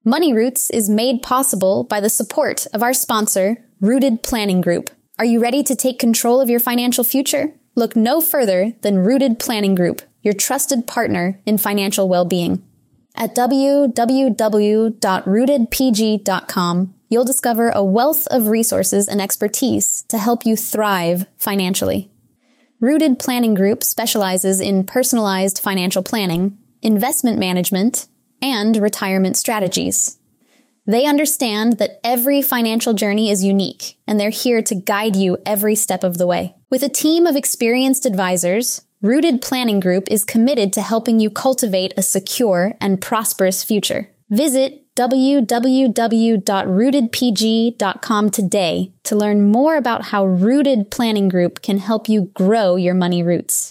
Money Roots is made possible by the support of our sponsor, Rooted Planning Group. Are you ready to take control of your financial future? Look no further than Rooted Planning Group, your trusted partner in financial well-being. At www.rootedpg.com, you'll discover a wealth of resources and expertise to help you thrive financially. Rooted Planning Group specializes in personalized financial planning, investment management, and retirement strategies. They understand that every financial journey is unique, and they're here to guide you every step of the way. With a team of experienced advisors, Rooted Planning Group is committed to helping you cultivate a secure and prosperous future. Visit www.rootedpg.com today to learn more about how Rooted Planning Group can help you grow your money roots.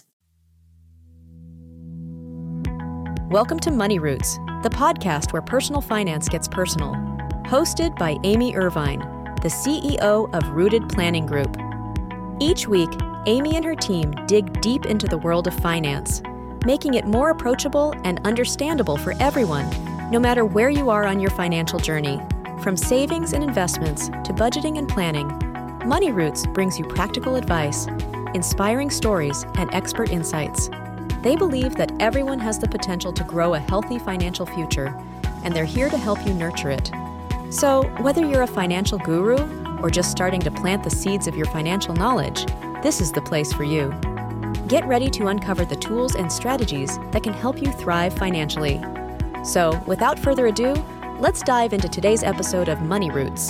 Welcome to Money Roots, the podcast where personal finance gets personal. Hosted by Amy Irvine, the CEO of Rooted Planning Group. Each week, Amy and her team dig deep into the world of finance, making it more approachable and understandable for everyone, no matter where you are on your financial journey. From savings and investments to budgeting and planning, Money Roots brings you practical advice, inspiring stories, and expert insights. They believe that everyone has the potential to grow a healthy financial future, and they're here to help you nurture it. So, whether you're a financial guru or just starting to plant the seeds of your financial knowledge, this is the place for you. Get ready to uncover the tools and strategies that can help you thrive financially. So, without further ado, let's dive into today's episode of Money Roots.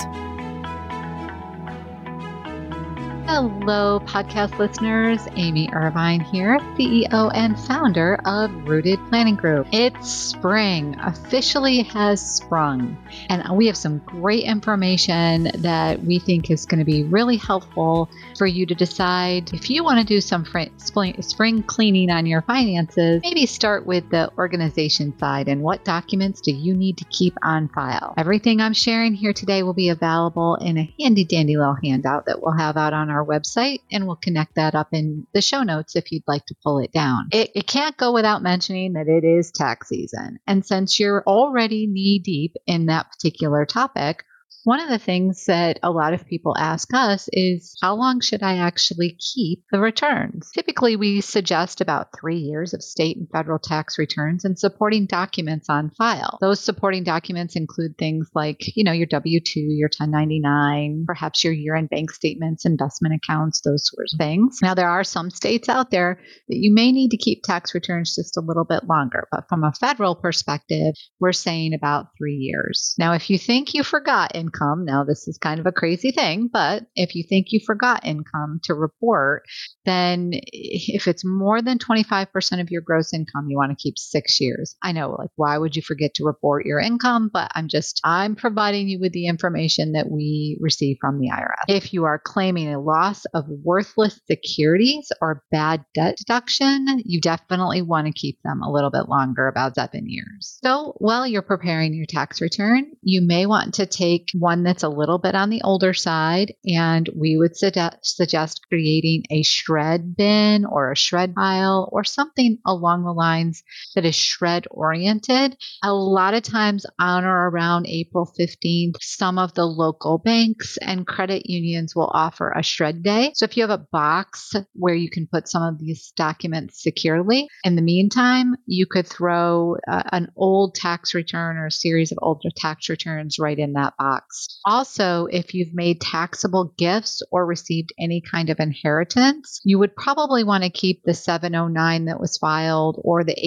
Hello, podcast listeners. Amy Irvine here, CEO and founder of Rooted Planning Group. It's spring, officially has sprung, and we have some great information that we think is going to be really helpful for you to decide if you want to do some spring cleaning on your finances. Maybe start with the organization side and what documents do you need to keep on file. Everything I'm sharing here today will be available in a handy dandy little handout that we'll have out on our website, and we'll connect that up in the show notes if you'd like to pull it down. It can't go without mentioning that it is tax season. And since you're already knee deep in that particular topic, one of the things that a lot of people ask us is, how long should I actually keep the returns? Typically, we suggest about 3 years of state and federal tax returns and supporting documents on file. Those supporting documents include things like, your W-2, your 1099, perhaps your year-end bank statements, investment accounts, those sorts of things. Now, there are some states out there that you may need to keep tax returns just a little bit longer, but from a federal perspective, we're saying about 3 years. Now, if you think you forgot income, now this is kind of a crazy thing, but if you think you forgot income to report, then if it's more than 25% of your gross income, you want to keep 6 years. I know, why would you forget to report your income? But I'm providing you with the information that we receive from the IRS. If you are claiming a loss of worthless securities or bad debt deduction, you definitely want to keep them a little bit longer, about 7 years. So while you're preparing your tax return, you may want to take one that's a little bit on the older side, and we would suggest creating a shred bin or a shred pile or something along the lines that is shred oriented. A lot of times on or around April 15th, some of the local banks and credit unions will offer a shred day. So if you have a box where you can put some of these documents securely, in the meantime, you could throw an old tax return or a series of older tax returns right in that box. Also, if you've made taxable gifts or received any kind of inheritance, you would probably want to keep the 709 that was filed or the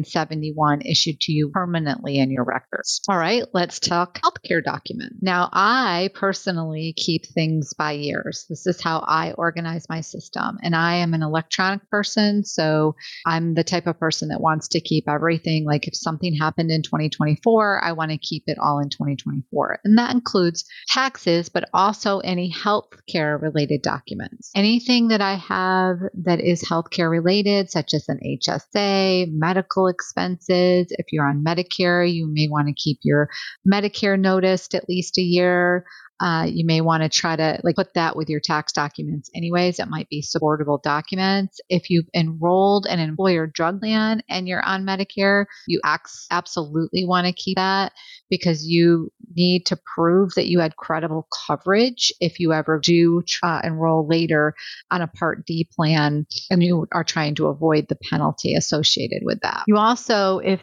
8971 issued to you permanently in your records. All right, let's talk healthcare documents. Now, I personally keep things by years. This is how I organize my system. And I am an electronic person, so I'm the type of person that wants to keep everything. Like if something happened in 2024, I want to keep it all in 2024. And that includes taxes, but also any healthcare related documents. Anything that I have that is healthcare related, such as an HSA, medical expenses. If you're on Medicare, you may want to keep your Medicare noticed at least a year. You may want to try to put that with your tax documents anyways. It might be supportable documents. If you've enrolled an employer drug plan and you're on Medicare, you absolutely want to keep that because you need to prove that you had credible coverage if you ever do enroll later on a Part D plan and you are trying to avoid the penalty associated with that. You also, if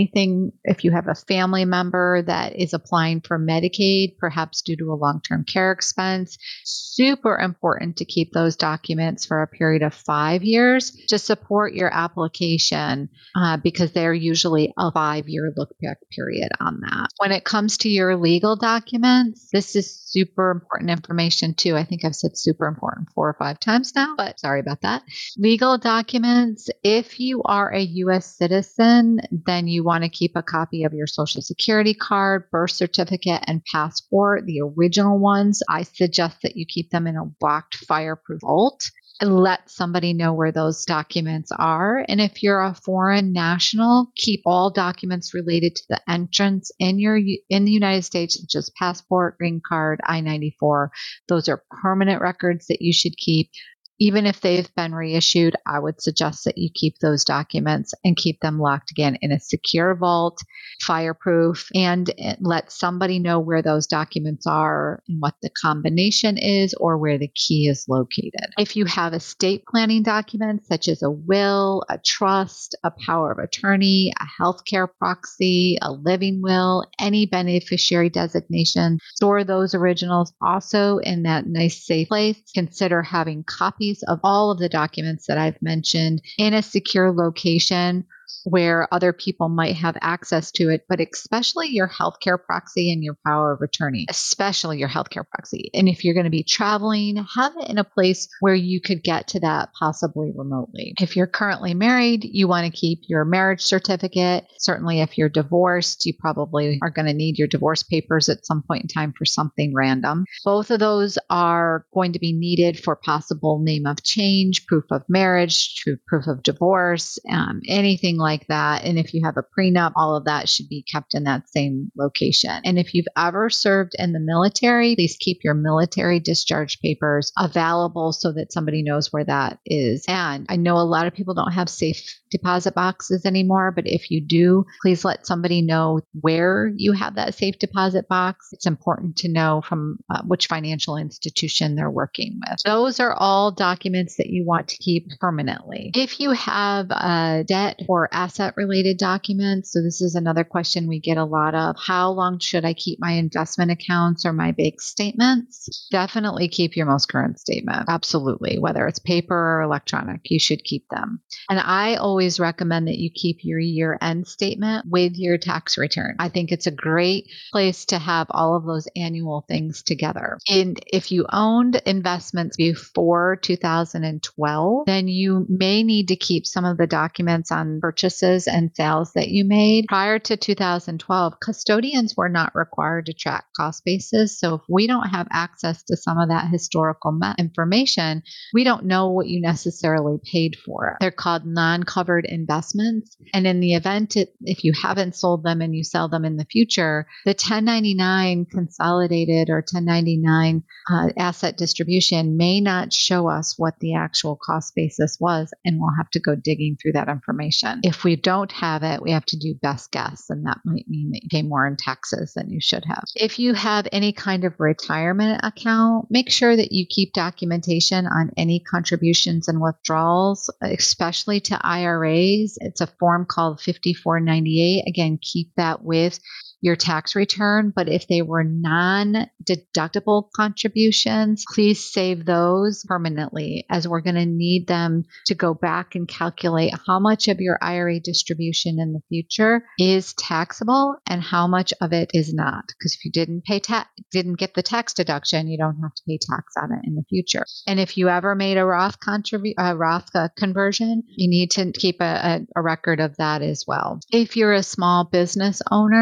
you have a family member that is applying for Medicaid, perhaps due to a long-term care expense, super important to keep those documents for a period of 5 years to support your application because they're usually a 5-year look-back period on that. When it comes to your legal documents, this is super important information too. I think I've said super important 4 or 5 times now, but sorry about that. Legal documents, if you are a U.S. citizen, then you want to keep a copy of your Social Security card, birth certificate, and passport, the original ones. I suggest that you keep them in a locked, fireproof vault and let somebody know where those documents are. And if you're a foreign national, keep all documents related to the entrance in the United States, such as passport, green card, I-94. Those are permanent records that you should keep. Even if they've been reissued, I would suggest that you keep those documents and keep them locked again in a secure vault, fireproof, and let somebody know where those documents are and what the combination is or where the key is located. If you have estate planning documents such as a will, a trust, a power of attorney, a healthcare proxy, a living will, any beneficiary designation, store those originals also in that nice safe place. Consider having copies of all of the documents that I've mentioned in a secure location where other people might have access to it, but especially your healthcare proxy and your power of attorney, especially your healthcare proxy. And if you're going to be traveling, have it in a place where you could get to that possibly remotely. If you're currently married, you want to keep your marriage certificate. Certainly if you're divorced, you probably are going to need your divorce papers at some point in time for something random. Both of those are going to be needed for possible name of change, proof of marriage, proof of divorce, anything like that. And if you have a prenup, all of that should be kept in that same location. And if you've ever served in the military, please keep your military discharge papers available so that somebody knows where that is. And I know a lot of people don't have safe deposit boxes anymore, but if you do, please let somebody know where you have that safe deposit box. It's important to know from which financial institution they're working with. Those are all documents that you want to keep permanently. If you have debt or asset-related documents, so this is another question we get a lot of, how long should I keep my investment accounts or my bank statements? Definitely keep your most current statement. Absolutely. Whether it's paper or electronic, you should keep them. And I always recommend that you keep your year-end statement with your tax return. I think it's a great place to have all of those annual things together. And if you owned investments before 2012, then you may need to keep some of the documents on purchases and sales that you made. Prior to 2012, custodians were not required to track cost basis. So if we don't have access to some of that historical information, we don't know what you necessarily paid for it. They're called non-covered investments. And in the event, if you haven't sold them and you sell them in the future, the 1099 consolidated or 1099 asset distribution may not show us what the actual cost basis was, and we'll have to go digging through that information. If we don't have it, we have to do best guess, and that might mean that you pay more in taxes than you should have. If you have any kind of retirement account, make sure that you keep documentation on any contributions and withdrawals, especially to IRAs. It's a form called 5498. Again, keep that with your tax return, but if they were non-deductible contributions, please save those permanently, as we're going to need them to go back and calculate how much of your IRA distribution in the future is taxable and how much of it is not. Because if you didn't get the tax deduction, you don't have to pay tax on it in the future. And if you ever made a Roth conversion, you need to keep a record of that as well. If you're a small business owner,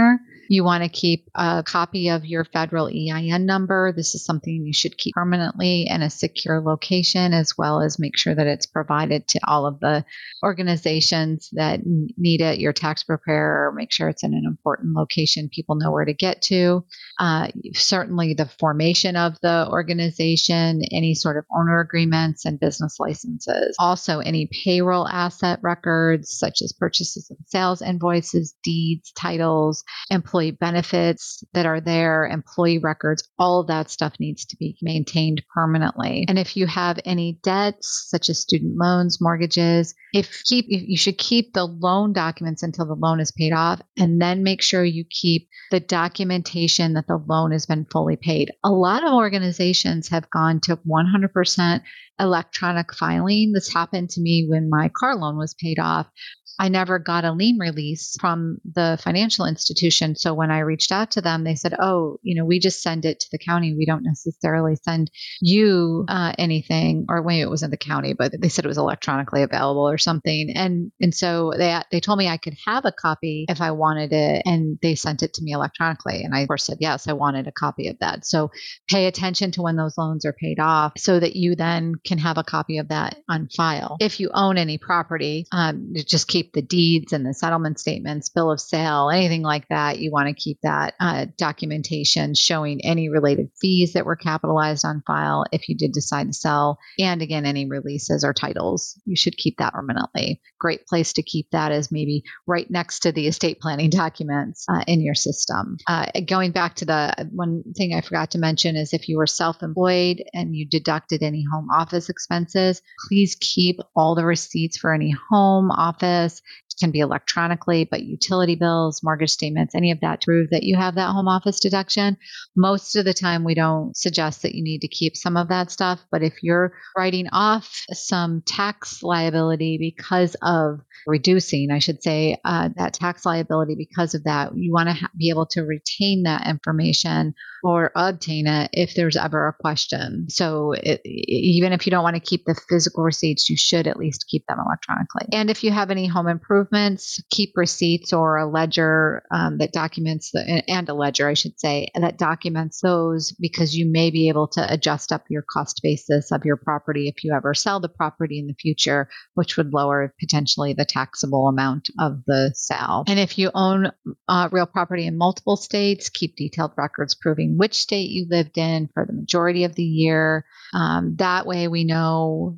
You want to keep a copy of your federal EIN number. This is something you should keep permanently in a secure location, as well as make sure that it's provided to all of the organizations that need it. Your tax preparer, make sure it's in an important location people know where to get to. Certainly the formation of the organization, any sort of owner agreements and business licenses. Also, any payroll asset records, such as purchases and sales invoices, deeds, titles, employee benefits that are there, employee records, all of that stuff needs to be maintained permanently. And if you have any debts, such as student loans, mortgages, you should keep the loan documents until the loan is paid off, and then make sure you keep the documentation that the loan has been fully paid. A lot of organizations have gone to 100% electronic filing. This happened to me when my car loan was paid off. I never got a lien release from the financial institution. So when I reached out to them, they said, we just send it to the county. We don't necessarily send you anything. Or wait, it wasn't the county, but they said it was electronically available or something. And so they told me I could have a copy if I wanted it. And they sent it to me electronically. And I, of course, said, yes, I wanted a copy of that. So pay attention to when those loans are paid off so that you then can have a copy of that on file. If you own any property, just keep the deeds and the settlement statements, bill of sale, anything like that. You want to keep that documentation showing any related fees that were capitalized on file if you did decide to sell. And again, any releases or titles, you should keep that permanently. Great place to keep that is maybe right next to the estate planning documents in your system. Going back to the one thing I forgot to mention is if you were self-employed and you deducted any home office expenses, please keep all the receipts for any home office. It can be electronically, but utility bills, mortgage statements, any of that to prove that you have that home office deduction. Most of the time, we don't suggest that you need to keep some of that stuff. But if you're writing off some tax liability because of reducing, I should say, that tax liability because of that, you want to be able to retain that information or obtain it if there's ever a question. So even if you don't want to keep the physical receipts, you should at least keep them electronically. And if you have any home improvements, keep receipts or a ledger that documents and a ledger, I should say, that documents those, because you may be able to adjust up your cost basis of your property if you ever sell the property in the future, which would lower potentially the taxable amount of the sale. And if you own real property in multiple states, keep detailed records proving which state you lived in for the majority of the year. That way we know,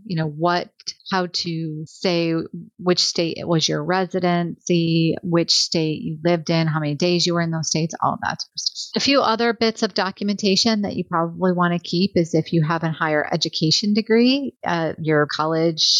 how to say which state it was your residency, which state you lived in, how many days you were in those states, all of that sort of stuff. A few other bits of documentation that you probably want to keep is if you have a higher education degree, your college,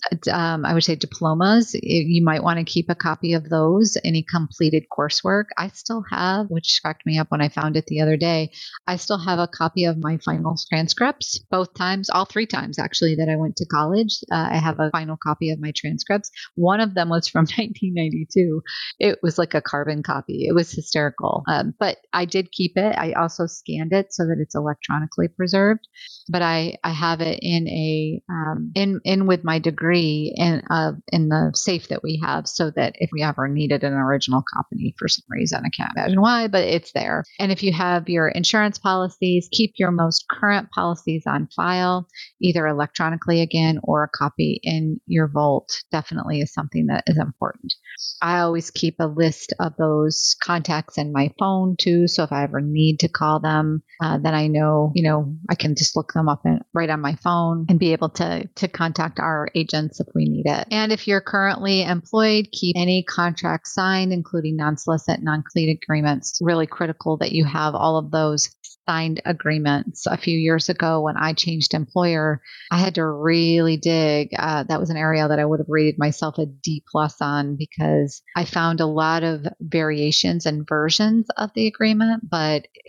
I would say diplomas, you might want to keep a copy of those, any completed coursework. I still have, which cracked me up when I found it the other day, I still have a copy of my final transcripts, all 3 times actually that I went to college. I have a final copy of my transcripts. One of them was from 1992. It was like a carbon copy. It was hysterical. But I did keep it. I also scanned it so that it's electronically preserved. But I have it in with my degree in the safe that we have, so that if we ever needed an original copy for some reason, I can't imagine why, but it's there. And if you have your insurance policies, keep your most current policies on file, either electronically again or a copy in your vault. Definitely is something that is important. I always keep a list of those contacts in my phone too. So if I ever need to call them, then I know, I can just look them up right on my phone and be able to contact our agents if we need it. And if you're currently employed, keep any contract signed, including non-solicit, non-completed agreements. It's really critical that you have all of those signed agreements. A few years ago when I changed employer, I had to really dig. That was an area that I would have rated myself a D+ on, because I found a lot of variations and versions of the agreement, but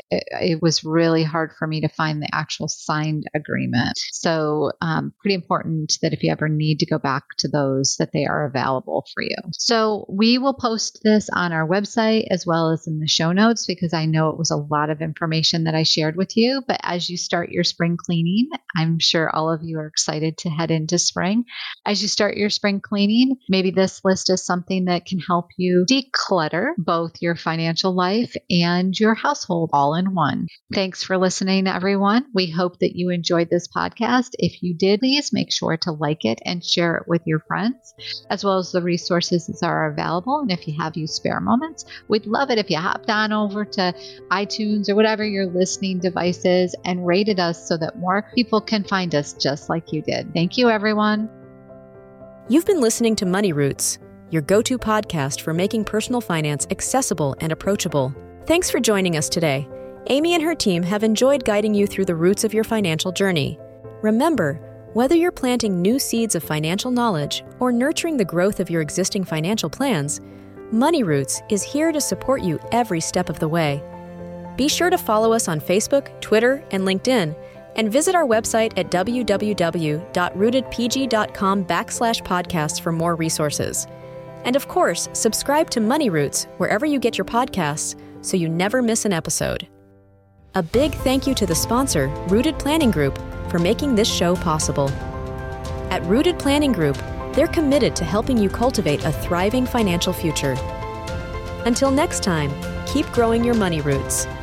it was really hard for me to find the actual signed agreement. So pretty important that if you ever need to go back to those, that they are available for you. So we will post this on our website as well as in the show notes, because I know it was a lot of information that I shared with you. But as you start your spring cleaning, I'm sure all of you are excited to head into spring. As you start your spring cleaning, maybe this list is something that can help you declutter both your financial life and your household all in one. Thanks for listening, everyone. We hope that you enjoyed this podcast. If you did, please make sure to like it and share it with your friends, as well as the resources that are available. And if you have spare moments, we'd love it if you hopped on over to iTunes or whatever your listening device is and rated us so that more people can find us just like you did. Thank you, everyone. You've been listening to Money Roots, your go-to podcast for making personal finance accessible and approachable. Thanks for joining us today. Amy and her team have enjoyed guiding you through the roots of your financial journey. Remember, whether you're planting new seeds of financial knowledge or nurturing the growth of your existing financial plans, Money Roots is here to support you every step of the way. Be sure to follow us on Facebook, Twitter, and LinkedIn, and visit our website at www.rootedpg.com/podcasts for more resources. And of course, subscribe to Money Roots wherever you get your podcasts so you never miss an episode. A big thank you to the sponsor, Rooted Planning Group, for making this show possible. At Rooted Planning Group, they're committed to helping you cultivate a thriving financial future. Until next time, keep growing your money roots.